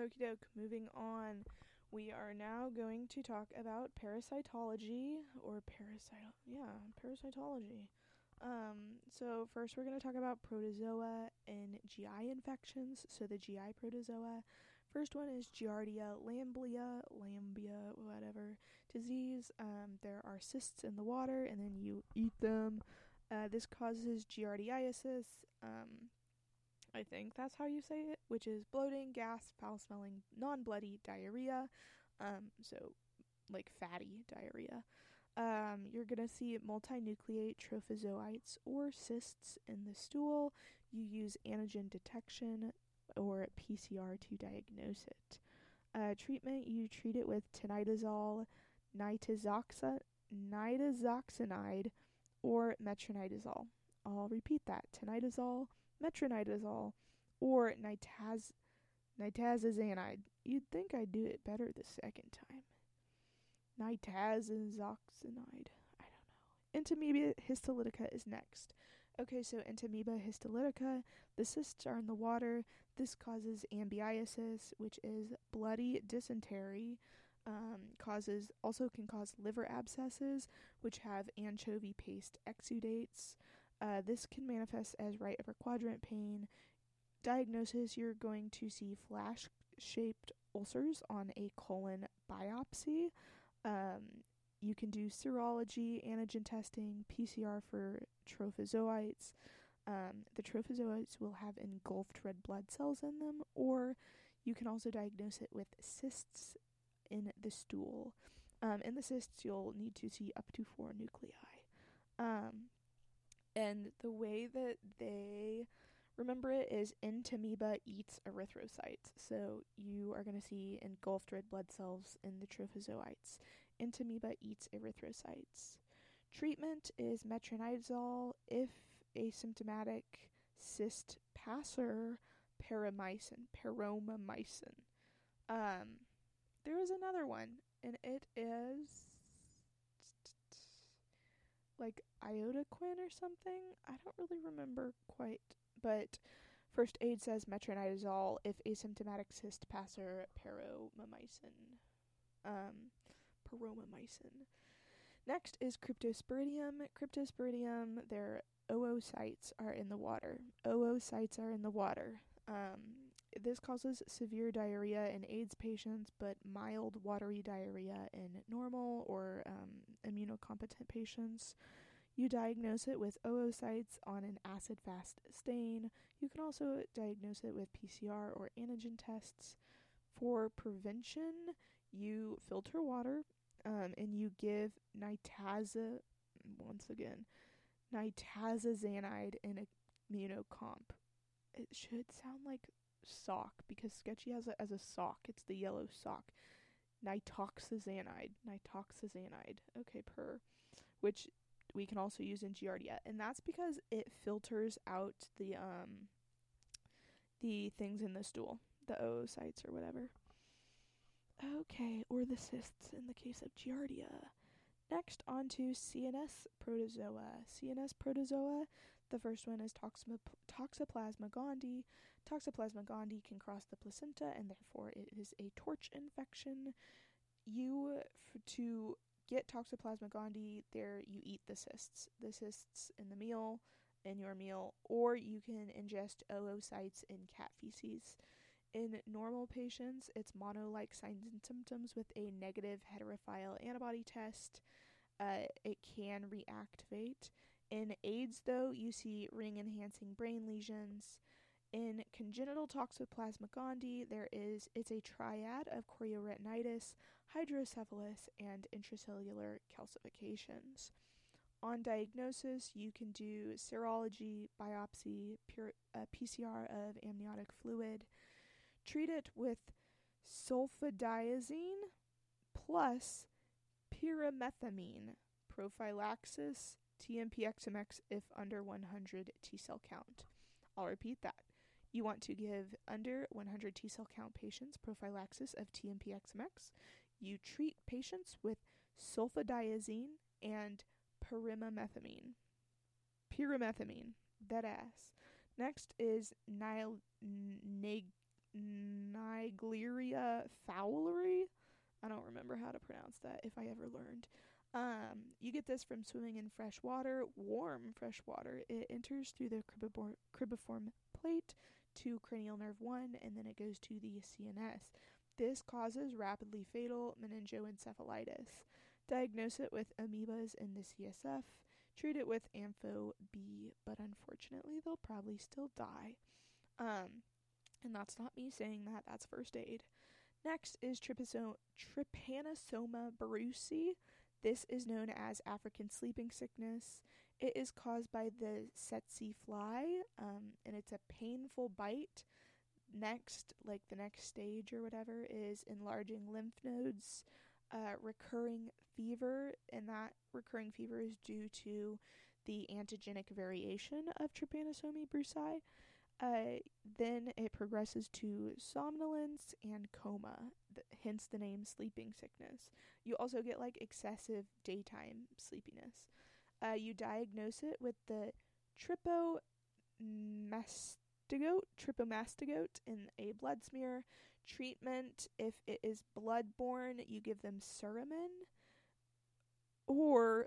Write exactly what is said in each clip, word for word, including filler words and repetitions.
Okie doke, moving on. We are now going to talk about parasitology or parasite yeah, parasitology. Um, so first we're going to talk about protozoa and G I infections. So the G I protozoa. First one is Giardia lamblia, lambia, whatever disease. Um, there are cysts in the water, and then you eat them. Uh, this causes giardiasis. Um, I think that's how you say it, which is bloating, gas, foul-smelling, non-bloody diarrhea. Um, so like fatty diarrhea. Um, you're going to see multinucleate trophozoites or cysts in the stool. You use antigen detection or P C R to diagnose it. Uh, treatment, you treat it with tinidazole, nitazoxa, nitazoxanide, or metronidazole. I'll repeat that. Tinidazole, metronidazole, or nitaz- nitazoxanide. You'd think I'd do it better the second time. Nitazoxanide. I don't know. Entamoeba histolytica is next. Okay, so Entamoeba histolytica, the cysts are in the water. This causes ambiasis, which is bloody dysentery. Um, causes also can cause liver abscesses, which have anchovy paste exudates. Uh, this can manifest as right upper quadrant pain. Diagnosis: you're going to see flash-shaped ulcers on a colon biopsy. Um, you can do serology, antigen testing, P C R for trophozoites. Um, the trophozoites will have engulfed red blood cells in them, or you can also diagnose it with cysts in the stool. Um, in the cysts, you'll need to see up to four nuclei. Um, and the way that they remember it is Entamoeba eats erythrocytes. So you are going to see engulfed red blood cells in the trophozoites. Entamoeba eats erythrocytes. Treatment is metronidazole. If asymptomatic, cyst passer, paramycin, paromomycin. Um, there is another one, and it is like iodoquin or something. I don't really remember quite, but first aid says metronidazole. If asymptomatic, cyst passer, paromomycin. Um, paromomycin. Next is cryptosporidium. Cryptosporidium, their oocytes are in the water. Oocytes are in the water. Um, this causes severe diarrhea in AIDS patients, but mild watery diarrhea in normal or um, immunocompetent patients. You diagnose it with oocytes on an acid-fast stain. You can also diagnose it with P C R or antigen tests. For prevention, you filter water, um, and you give nitaza, once again, nitazoxanide in immunocomp. It should sound like sock, because Sketchy has it as a sock. It's the yellow sock. Nitoxazanide. Nitoxazanide. Okay, per. Which we can also use in Giardia. And that's because it filters out the, um, the things in the stool. The oocytes or whatever. Okay, or the cysts in the case of Giardia. Next, on to C N S protozoa. C N S protozoa, the first one is Toxoplasma gondii. Toxoplasma gondii can cross the placenta, and therefore it is a torch infection. You, f- to get Toxoplasma gondii, there you eat the cysts. The cysts in the meal, in your meal, or you can ingest oocytes in cat feces. In normal patients, it's mono-like signs and symptoms with a negative heterophile antibody test. Uh, it can reactivate. In AIDS, though, you see ring-enhancing brain lesions. In congenital Toxoplasma gondii, there is it's a triad of chorioretinitis, hydrocephalus, and intracellular calcifications. On diagnosis, you can do serology, biopsy, pure, uh, P C R of amniotic fluid. Treat it with sulfadiazine plus pyrimethamine. Prophylaxis, T M P X M X if under one hundred T-cell count. I'll repeat that. You want to give under one hundred T-cell count patients prophylaxis of T M P X M X. You treat patients with sulfadiazine and pyrimethamine. Pyrimethamine. Dead ass. Next is nil- neg- Naegleria fowleri. I don't remember how to pronounce that if I ever learned. Um, you get this from swimming in fresh water, warm fresh water. It enters through the cribibor- cribiform plate to cranial nerve one, and then it goes to the C N S. This causes rapidly fatal meningoencephalitis. Diagnose it with amoebas in the C S F. Treat it with Ampho B, but unfortunately they'll probably still die. Um, and that's not me saying that, that's first aid. Next is trypaso- Trypanosoma brucei. This is known as African sleeping sickness. It is caused by the tsetse fly, um, and it's a painful bite. Next, like the next stage or whatever, is enlarging lymph nodes, uh, recurring fever, and that recurring fever is due to the antigenic variation of Trypanosoma brucei. Uh, then it progresses to somnolence and coma, th- hence the name sleeping sickness. You also get like excessive daytime sleepiness. Uh, you diagnose it with the trypomastigote, trypomastigote in a blood smear. Treatment, if it is bloodborne, you give them Suramin, or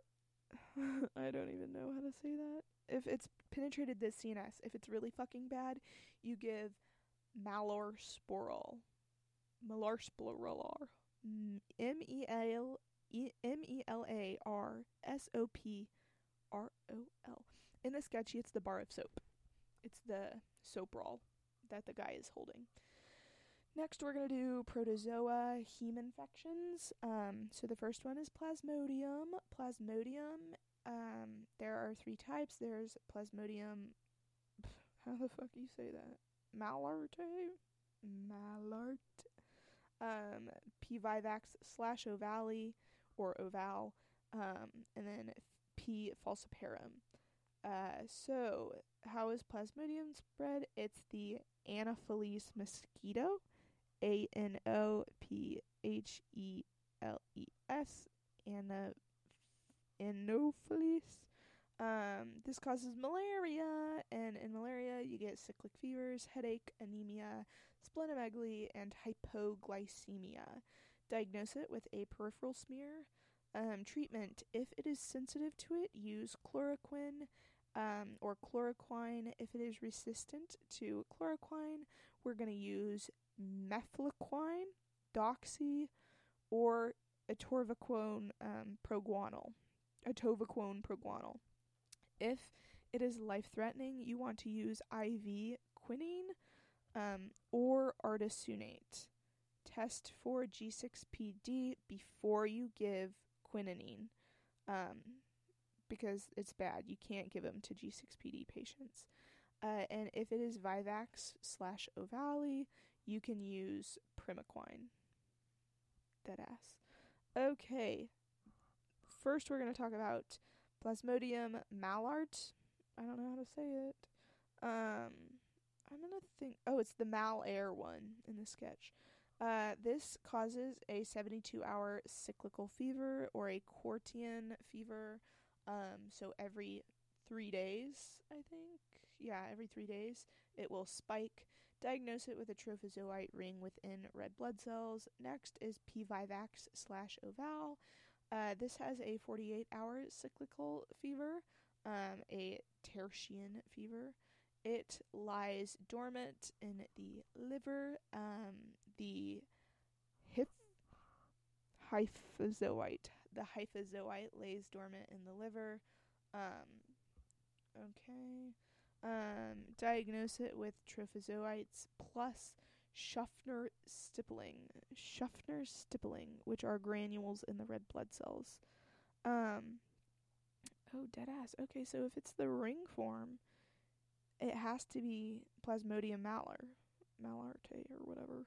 I don't even know how to say that. If it's penetrated the C N S, if it's really fucking bad, you give Malorsporol. Malorsporol. M E L M E L A R S O P R O L. In the sketchy, it's the bar of soap. It's the Soprol that the guy is holding. Next, we're going to do protozoa heme infections. Um, so the first one is Plasmodium. Plasmodium, um, there are three types. There's Plasmodium, how the fuck do you say that? Malarte? Malart. Um, P. vivax slash ovale, or oval, um, and then P. falciparum. Uh, so, how is Plasmodium spread? It's the Anopheles mosquito. A N O P H E L E S, Ana- Anopheles. Um, this causes malaria, and in malaria you get cyclic fevers, headache, anemia, splenomegaly, and hypoglycemia. Diagnose it with a peripheral smear. Um, treatment, if it is sensitive to it, use chloroquine um, or chloroquine. If it is resistant to chloroquine, we're going to use mefloquine, doxy, or atorvaquone um, proguanil. Atovaquone proguanil. If it is life-threatening, you want to use I V quinine um, or artesunate. Test for G six P D before you give quinine, um, because it's bad. You can't give them to G six P D patients. Uh, and if it is Vivax slash Ovale, you can use Primaquine. Deadass. Okay. First, we're going to talk about Plasmodium malart. I don't know how to say it. Um, I'm going to think... Oh, it's the mal-air one in the sketch. Uh, this causes a seventy-two hour cyclical fever, or a Quartian fever. Um, so every three days, I think. Yeah, every three days, it will spike. Diagnose it with a trophozoite ring within red blood cells. Next is P. vivax slash oval. Uh, this has a forty-eight hour cyclical fever, um, a tertian fever. It lies dormant in the liver. Um, the hyph- hyphozoite. The hyphozoite lays dormant in the liver. Um, okay. Um, diagnose it with trophozoites plus Schaffner stippling. Schaffner stippling, which are granules in the red blood cells. Um, oh, deadass. Okay, so if it's the ring form, it has to be Plasmodium malar, malarte, or whatever.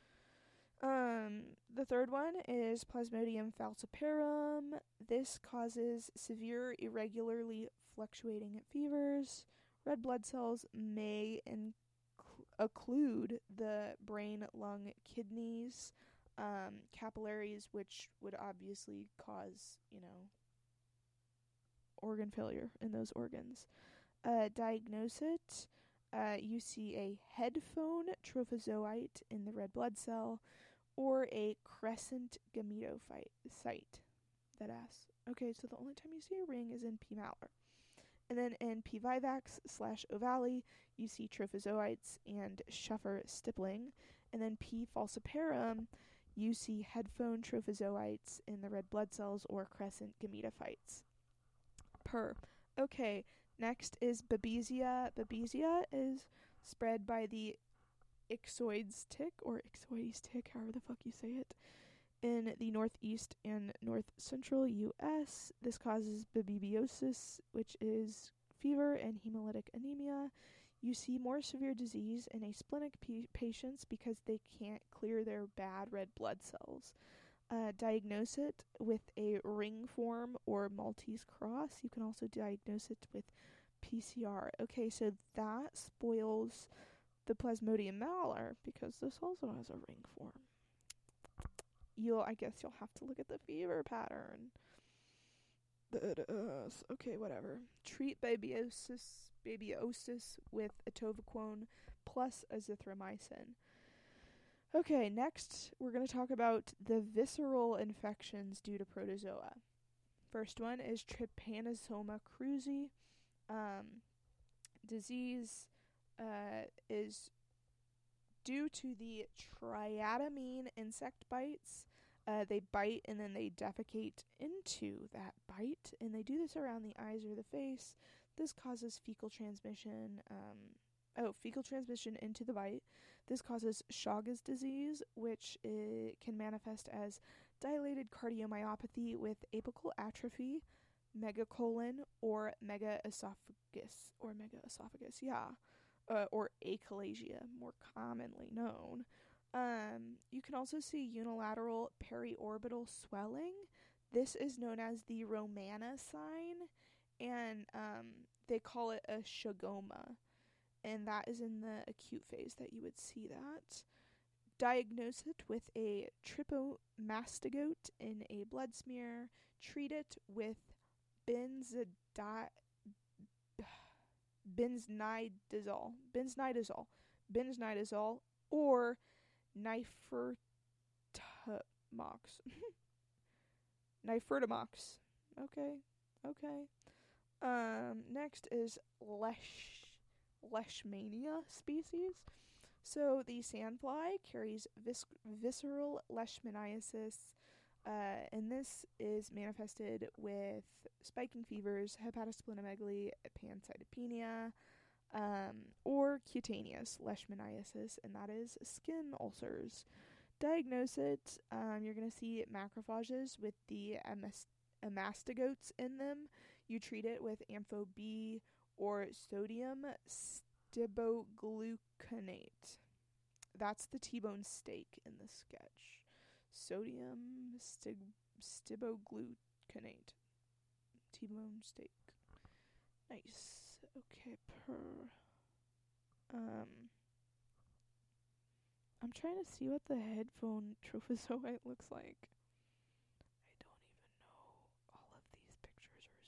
Um, the third one is Plasmodium falciparum. This causes severe, irregularly fluctuating fevers. Red blood cells may inc- occlude the brain, lung, kidneys, um, capillaries, which would obviously cause, you know, organ failure in those organs. Uh, diagnose it. uh, you see a headphone trophozoite in the red blood cell, or a crescent gametophyte. That ass. Okay, so the only time you see a ring is in P. malar. And then in P. vivax slash ovale, you see trophozoites and Schuffer stippling. And then P. falciparum, you see headphone trophozoites in the red blood cells or crescent gametophytes. Per. Okay, next is Babesia. Babesia is spread by the ixoides tick, or ixoides tick, however the fuck you say it, in the northeast and north central U S. This causes babesiosis, which is fever and hemolytic anemia. You see more severe disease in asplenic p- patients because they can't clear their bad red blood cells. Uh, diagnose it with a ring form or Maltese cross. You can also diagnose it with P C R. Okay, so that spoils the Plasmodium malar because this also has a ring form. You'll, I guess you'll have to look at the fever pattern. Okay, whatever. Treat babiosis, babiosis with atovaquone plus azithromycin. Okay, next we're going to talk about the visceral infections due to protozoa. First one is Trypanosoma cruzi. Um, disease uh, is due to the triatamine insect bites. Uh, they bite and then they defecate into that bite, and they do this around the eyes or the face. This causes fecal transmission. Um, oh, fecal transmission into the bite. This causes Chagas disease, which I- can manifest as dilated cardiomyopathy with apical atrophy, megacolon, or megaesophagus, or megaesophagus, yeah, uh, or achalasia, more commonly known. Um, you can also see unilateral periorbital swelling. This is known as the Romana sign, and um, they call it a Shagoma, and that is in the acute phase that you would see that. Diagnose it with a trypomastigote in a blood smear. Treat it with benzodi- benznidazole, benznidazole, benznidazole, or Nifurtimox. Nifurtimox. Okay, okay. Um, next is Lesh, Leishmania species. So the sandfly carries vis- visceral leishmaniasis, uh, and this is manifested with spiking fevers, hepatosplenomegaly, pancytopenia, um, or cutaneous leishmaniasis, and that is skin ulcers. Diagnose it. Um, you're going to see macrophages with the amas- amastigotes in them. You treat it with Ampho B or sodium stibogluconate. That's the T-bone steak in the sketch. Sodium stig- stibogluconate. T-bone steak. Nice. Okay, per. Um, I'm trying to see what the headphone trophozoite looks like. I don't even know. All of these pictures are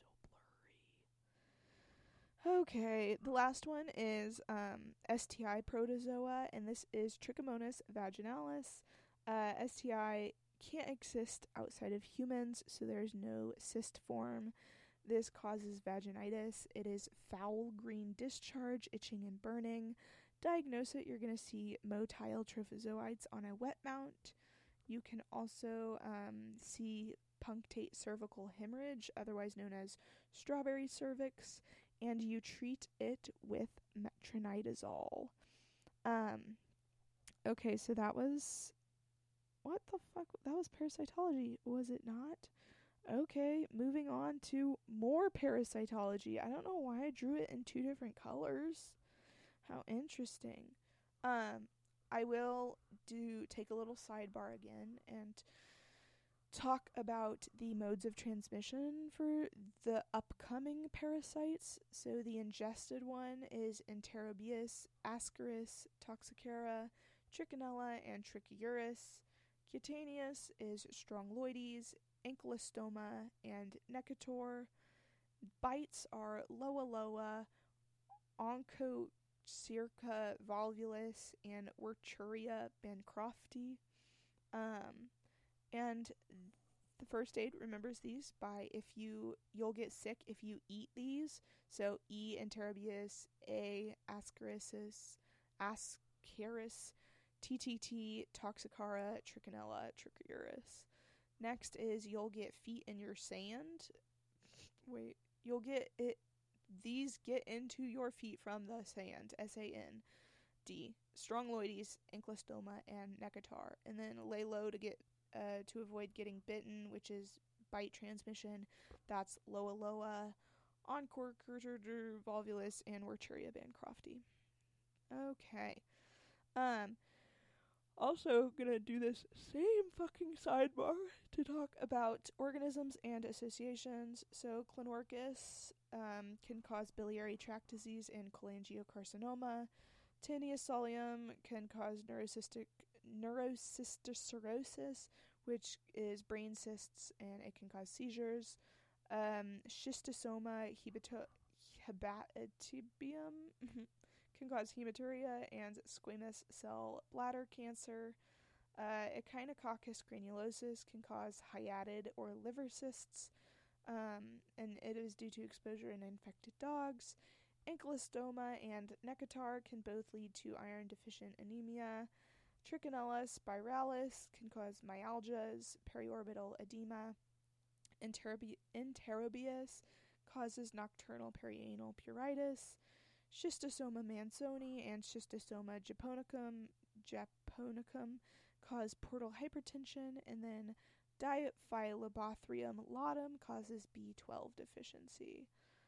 so blurry. Okay, the last one is um, S T I protozoa, and this is Trichomonas vaginalis. Uh, S T I can't exist outside of humans, so there's no cyst form. This causes vaginitis. It is foul green discharge, itching and burning. Diagnose it, you're going to see motile trophozoites on a wet mount. You can also um, see punctate cervical hemorrhage, otherwise known as strawberry cervix, and you treat it with metronidazole. Um, okay, so that was... What the fuck? That was parasitology, was it not? Okay, moving on to more parasitology. I don't know why I drew it in two different colors. How interesting. Um, I will do take a little sidebar again and talk about the modes of transmission for the upcoming parasites. So the ingested one is Enterobius, Ascaris, Toxocara, Trichinella, and Trichiurus. Cutaneous is Strongyloides, Ankylostoma, and Necator. Bites are Loa Loa, Onchocerciasis, Circa volvulus, and Werchuria bancrofti. Um, and the first aid remembers these by if you, you'll get sick if you eat these. So E. enterobius, A. ascarisis, ascaris, T T T, toxicara, trichinella, trichiurus. Next is you'll get feet in your sand. Wait, you'll get it. These get into your feet from the sand. S A N D. Strongyloides, ankylostoma, and Necatar. And then lay low to get uh, to avoid getting bitten, which is bite transmission. That's Loa Loa, Encore, Curter, Volvulus, and Werchuria bancrofti. Okay. Um. Also gonna do this same fucking sidebar to talk about organisms and associations. So Clonorchus um, can cause biliary tract disease and cholangiocarcinoma. Taenius solium can cause neurocystic neurocysticercosis, which is brain cysts, and it can cause seizures. Um, schistosoma hebato- hepatotibium can cause hematuria and squamous cell bladder cancer. Uh, Echinococcus granulosus can cause hyatid or liver cysts, um, and it is due to exposure in infected dogs. Ankylostoma and Necatar can both lead to iron-deficient anemia. Trichinella spiralis can cause myalgias, periorbital edema. Enterobi- Enterobius causes nocturnal perianal pruritus. Schistosoma mansoni and Schistosoma japonicum, japonicum cause portal hypertension, and then Diphyllobothrium laudum causes B twelve deficiency.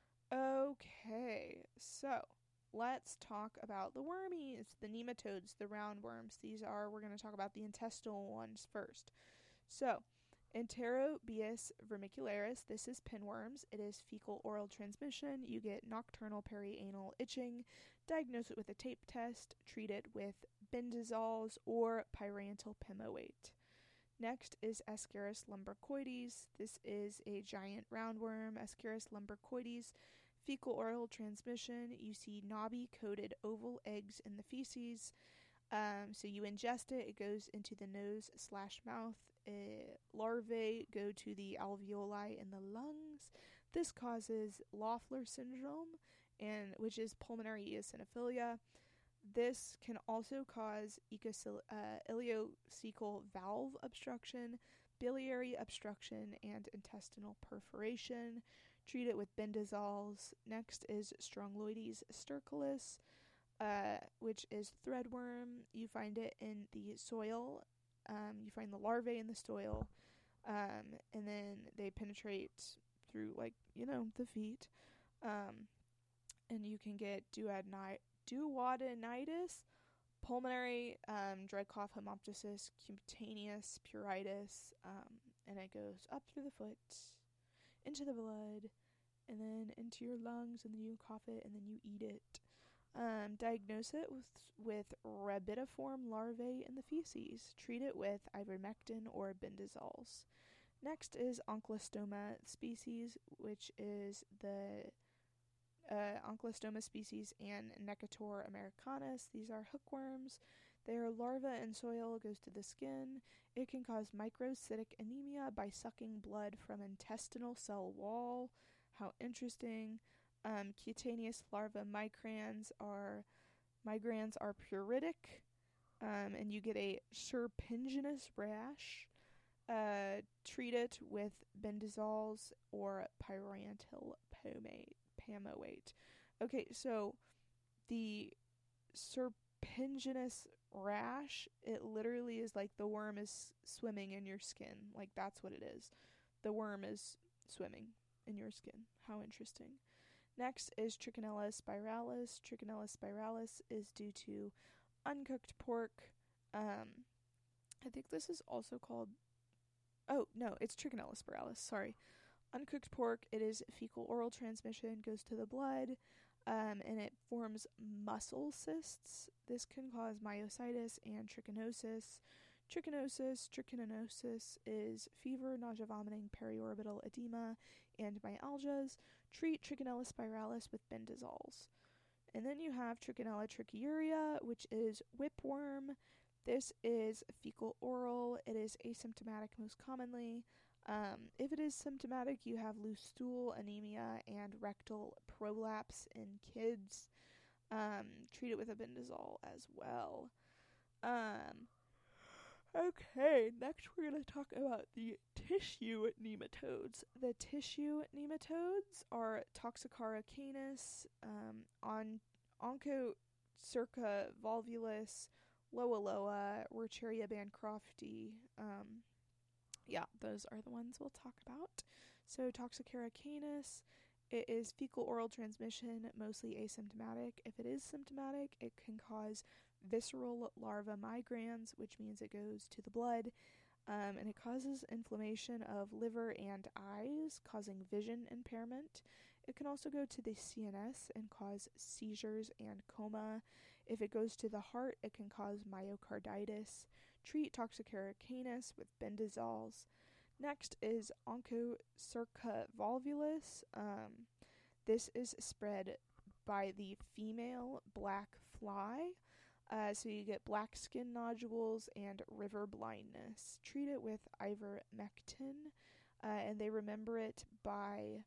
Okay, so let's talk about the wormies, the nematodes, the roundworms. These are, we're going to talk about the intestinal ones first. So, Enterobius vermicularis, this is pinworms. It is fecal oral transmission. You get nocturnal perianal itching. Diagnose it with a tape test. Treat it with bendazoles or pyrantyl pimoate. Next is Ascaris lumbricoides. This is a giant roundworm. Ascaris lumbricoides, fecal oral transmission. You see knobby-coated oval eggs in the feces. Um, so you ingest it. It goes into the nose slash mouth. Uh, larvae go to the alveoli in the lungs. This causes Loeffler syndrome, and which is pulmonary eosinophilia. This can also cause ecosil- uh, ileocecal valve obstruction, biliary obstruction, and intestinal perforation. Treat it with bendazoles. Next is Strongyloides stercolis, uh, which is threadworm. You find it in the soil. Um, you find the larvae in the soil, um, and then they penetrate through, like, you know, the feet. Um, and you can get duodeni- duodenitis, pulmonary, um, dry cough, hemoptysis, cutaneous pruritus, um, and it goes up through the foot, into the blood, and then into your lungs, and then you cough it, and then you eat it. Um, diagnose it with, with rabitiform larvae in the feces. Treat it with ivermectin or bendazoles. Next is Ankylostoma species, which is the uh, Ankylostoma species and Necator americanus. These are hookworms. Their larva in soil goes to the skin. It can cause microcytic anemia by sucking blood from intestinal cell wall. How interesting. Um, cutaneous larva migrans are migrans are pruritic, um, and you get a serpiginous rash. Uh, treat it with bendazoles or pyrantyl pomate, pamoate. Okay, so the serpiginous rash, it literally is like the worm is swimming in your skin. Like, that's what it is. The worm is swimming in your skin. How interesting. Next is Trichinella spiralis. Trichinella spiralis is due to uncooked pork. Um, I think this is also called, oh, no, it's Trichinella spiralis, sorry. Uncooked pork, it is fecal oral transmission, goes to the blood, um, and it forms muscle cysts. This can cause myositis and trichinosis. Trichinosis, trichinosis is fever, nausea, vomiting, periorbital edema, and myalgias. Treat Trichinella spiralis with bendazoles. And then you have Trichinella trichiuria, which is whipworm. This is fecal oral. It is asymptomatic most commonly. Um, if it is symptomatic, you have loose stool, anemia, and rectal prolapse in kids. Um, treat it with albendazole as well. Um, okay, next we're going to talk about the tissue nematodes. The tissue nematodes are Toxocara canis, um, on Onchocerca volvulus, Loa loa, Wucheria bancrofti. Um, yeah, those are the ones we'll talk about. So Toxocara canis, it is fecal oral transmission, mostly asymptomatic. If it is symptomatic, it can cause visceral larva migrans, which means it goes to the blood, um, and it causes inflammation of liver and eyes, causing vision impairment. It can also go to the C N S and cause seizures and coma. If it goes to the heart, it can cause myocarditis. Treat Toxocara canis with bendazoles. Next is Onchocerca volvulus. Um, this is spread by the female black fly. Uh, so you get black skin nodules and river blindness. Treat it with ivermectin, uh, and they remember it by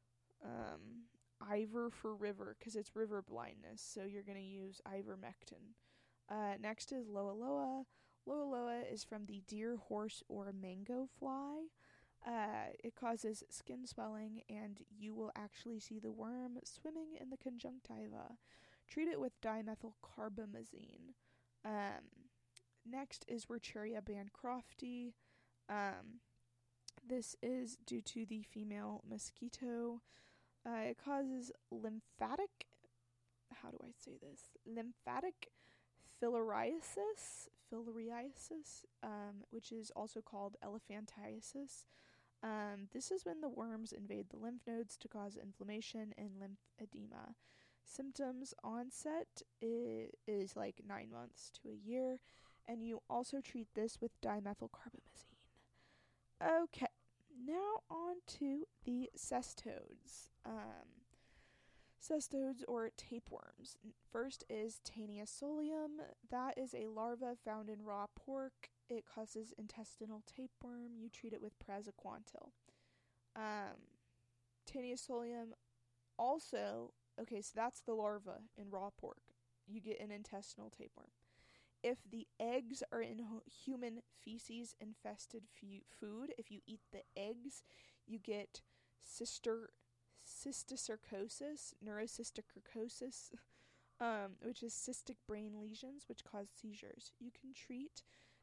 um, Ivor for river, because it's river blindness, so you're going to use ivermectin. Uh, next is Loa loa. Loa loa is from the deer, horse, or mango fly. Uh, it causes skin swelling, and you will actually see the worm swimming in the conjunctiva. Treat it with dimethylcarbamazine. Um, next is Wucheria bancrofti. Um, this is due to the female mosquito. Uh, it causes lymphatic, how do I say this? Lymphatic filariasis, filariasis, um, which is also called elephantiasis. Um, this is when the worms invade the lymph nodes to cause inflammation and lymphedema. Symptoms onset is, is like nine months to a year, and you also treat this with dimethylcarbamazine. Okay, now on to the cestodes. Um, cestodes or tapeworms. First is Taenia solium. That is a larva found in raw pork. It causes intestinal tapeworm. You treat it with praziquantel. Um, Taenia solium also, okay, so that's the larva in raw pork. You get an intestinal tapeworm. If the eggs are in ho- human feces infested f- food, if you eat the eggs, you get cyster, cysticercosis, neurocysticercosis, um, which is cystic brain lesions, which cause seizures. You can treat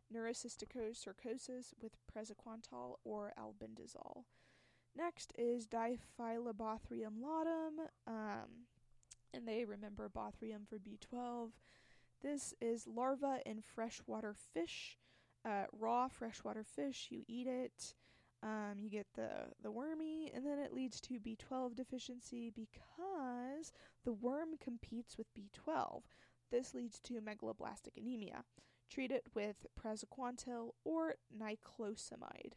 neurocysticercosis with praziquantel or albendazole. Next is Diphyllobothrium laudum, um, and they remember bothrium for B twelve. This is larva in freshwater fish, uh, raw freshwater fish. You eat it, um, you get the, the wormy, and then it leads to B twelve deficiency because the worm competes with B twelve. This leads to megaloblastic anemia. Treat it with praziquantel or niclosamide.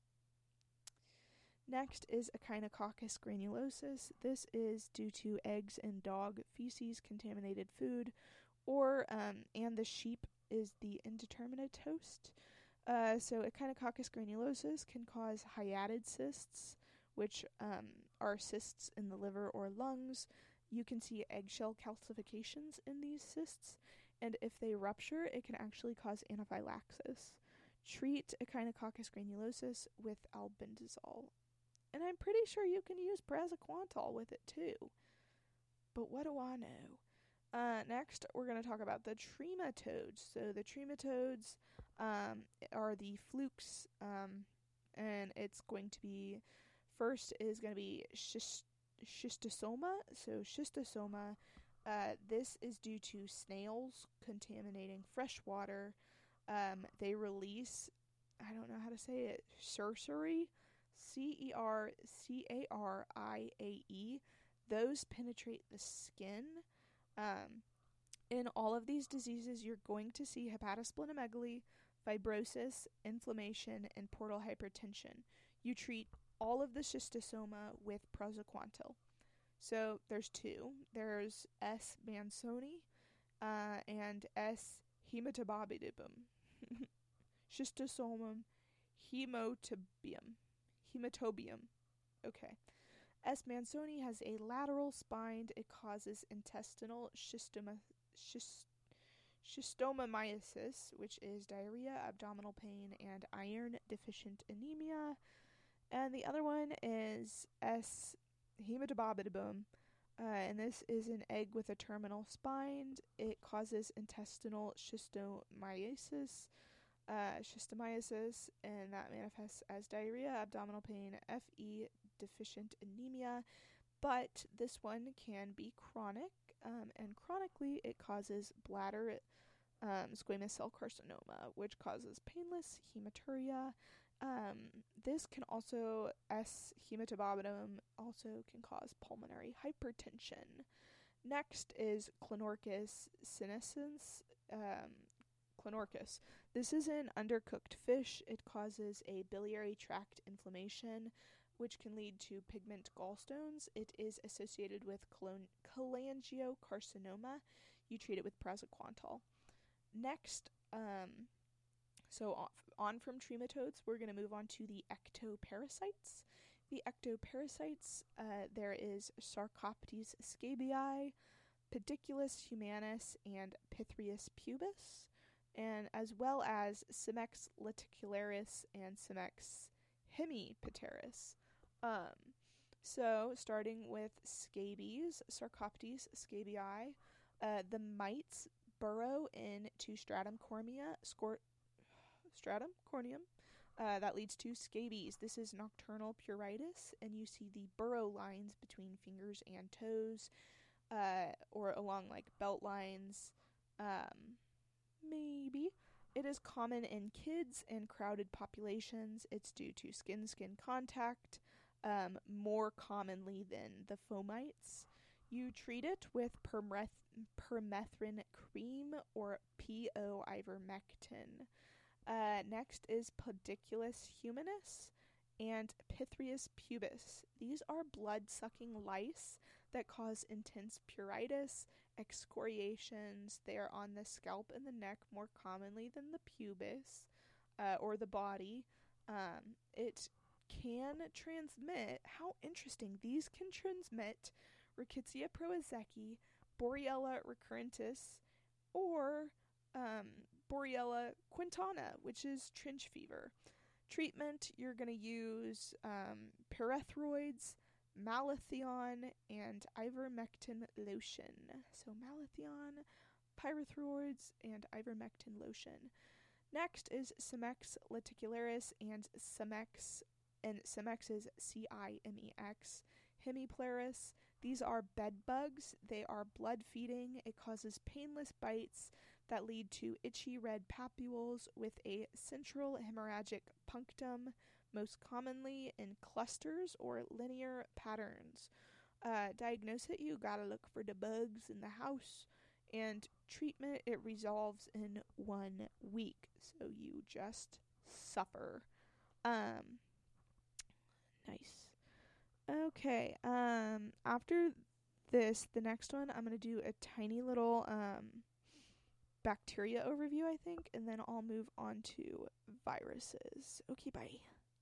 Next is Echinococcus granulosus. This is due to eggs and dog feces contaminated food, or um, and the sheep is the indeterminate host. Uh, so Echinococcus granulosus can cause hyatid cysts, which um, are cysts in the liver or lungs. You can see eggshell calcifications in these cysts, and if they rupture, it can actually cause anaphylaxis. Treat Echinococcus granulosus with albendazole. And I'm pretty sure you can use praziquantel with it too. But what do I know? Uh, next, we're going to talk about the trematodes. So the trematodes um, are the flukes, um, and it's going to be, first is going to be schist- schistosoma. So schistosoma, uh, this is due to snails contaminating fresh water. Um, they release, I don't know how to say it, cercari, C E R C A R I A E. Those penetrate the skin. Um, in all of these diseases, you're going to see hepatosplenomegaly, fibrosis, inflammation, and portal hypertension. You treat all of the schistosoma with praziquantel. So there's two. There's S. mansoni uh, and S. hematobabidibum. Schistosomum hemotobium. Hematobium. Okay. S. mansoni has a lateral spine. It causes intestinal schistoma, schist, schistomomyiasis, which is diarrhea, abdominal pain, and iron deficient anemia. And the other one is S. hematobabidibum. Uh, and this is an egg with a terminal spine. It causes intestinal schistomyiasis, uh, schistomyiasis, and that manifests as diarrhea, abdominal pain, F E deficient anemia. But this one can be chronic, um, and chronically it causes bladder um, squamous cell carcinoma, which causes painless hematuria. Um, this can also, S. hematobabidum, also can cause pulmonary hypertension. Next is Clonorchus senescens. Um, Clonorchus. This is an undercooked fish. It causes a biliary tract inflammation, which can lead to pigment gallstones. It is associated with colon- cholangiocarcinoma. You treat it with praziquantel. Next, um, so off, on from trematodes, we're going to move on to the ectoparasites. The ectoparasites, uh, there is Sarcoptes scabiei, Pediculus humanus, and Pithrius pubis, and as well as Simex leticularis and Simex hemipteris. Um, so, starting with scabies, Sarcoptes scabiei, uh, the mites burrow into stratum cornea, scor- stratum corneum. Uh, that leads to scabies. This is nocturnal pruritus, and you see the burrow lines between fingers and toes, uh, or along like belt lines. Um, maybe. It is common in kids and crowded populations. It's due to skin-skin contact, um, more commonly than the fomites. You treat it with permeth- permethrin cream or P O ivermectin. Uh, next is Pediculus humanus and Pithrius pubis. These are blood-sucking lice that cause intense pruritus, excoriations. They are on the scalp and the neck more commonly than the pubis uh, or the body. Um, it can transmit, how interesting, these can transmit Rickettsia prowazekii, Borrelia recurrentis, or um, Borrelia quintana, which is trench fever. Treatment, you're going to use um, pyrethroids, malathion, and ivermectin lotion. So malathion, pyrethroids, and ivermectin lotion. Next is Simex leticularis and Simex, and Simex is C I M E X, hemipleris. These are bed bugs. They are blood-feeding. It causes painless bites that lead to itchy red papules with a central hemorrhagic punctum, most commonly in clusters or linear patterns. Uh, diagnose it, you gotta look for the bugs in the house. And treatment, it resolves in one week. So you just suffer. Um, nice. Okay, um, after this, the next one, I'm gonna do a tiny little, um, bacteria overview, I think, and then I'll move on to viruses. Okay, bye.